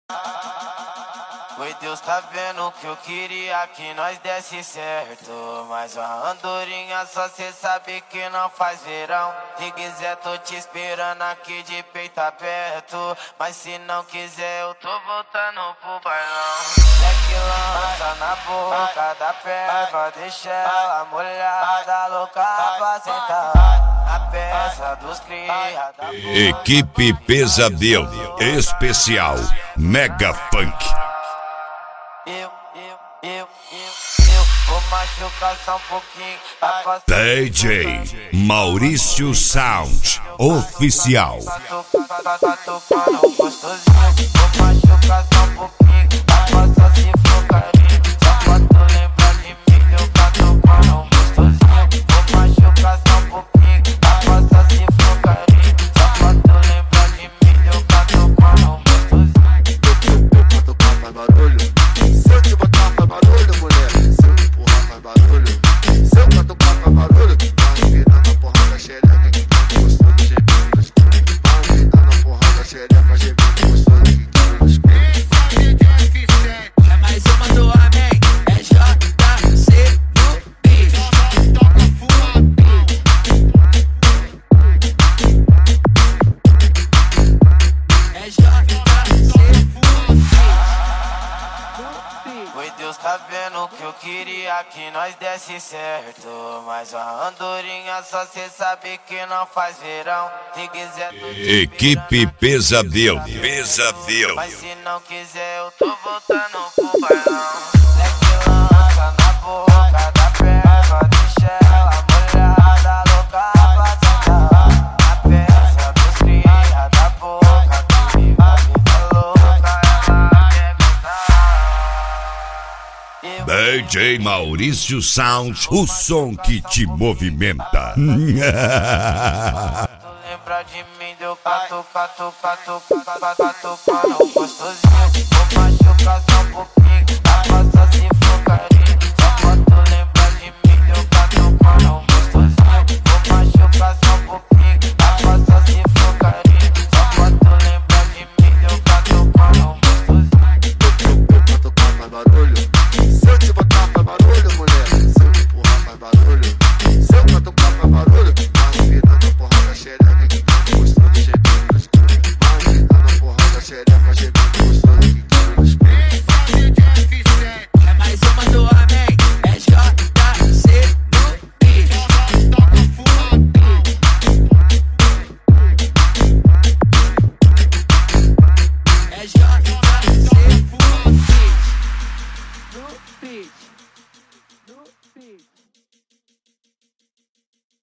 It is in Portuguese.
Oi, Deus tá vendo que eu queria que nós desse certo, mas uma andorinha só cê sabe que não faz verão. Se quiser tô te esperando aqui de peito aberto, mas se não quiser eu tô voltando pro bailão. Leque lança na boca da peba, deixa ela molhada, louca pra sentar. A peça dos cria da Equipe Pesadelo Especial Mega Funk. Eu vou machucar só um pouquinho. DJ Maurício Sound Oficial. Tá tocando gostosinho. Vou machucar só um pouquinho. Só se for carinho. Só pra tu lembrar de mim que eu tá tocando gostosinho. Vou machucar só um pouquinho. Só se for carinho. Só pra tu lembrar de mim que eu tá tocando gostosinho. Pra tocar faz barulho. Se eu te botar faz barulho, mulher. Se eu te empurrar faz barulho. Se eu pra tocar faz barulho. Vai virar na porrada xereca que tá gostoso, gemendo no escuro. Vai virar na porrada xereca, gemendo gostoso que tá no escuro. É mais uma do Amém, é JC no beat. Toca fumadão. É JC full beat. Oi, Deus tá vendo que eu queria que nós desse certo, mas a andorinha só cê sabe que não faz verão. Se quiser tô te Equipe esperando, Pesadelo. mas se não quiser eu tô voltando pro bailão. Leque lança na boca da peba, deixa ela molhada, louca pra sentar. A peça dos cria da boca, que vive a vida louca, ela quer gozar. DJ Maurício Sound, o som que te movimenta. Tu lembra de mim, deu tocando gostosinho. Vou machucar só um pouquinho, só se for carinho. Só pra tu lembrar de mim, deu tocando gostosinho. Vou machucar só um pouquinho, só se for carinho. Só pra tu lembrar de mim, deu tocando gostosinho. Pra tocar faz barulho. Se eu te botar faz barulho, mulher. Se eu te empurrar faz barulho. Se eu pra tocar faz barulho. Vai virar na porrada xereca que tá gostoso, gemendo no escuro. Vai virar na porrada xereca, gemendo gostoso que tá no escuro. É mais uma do Amém, é JC no beat. Toca fumadão. É JC full beat. No beat.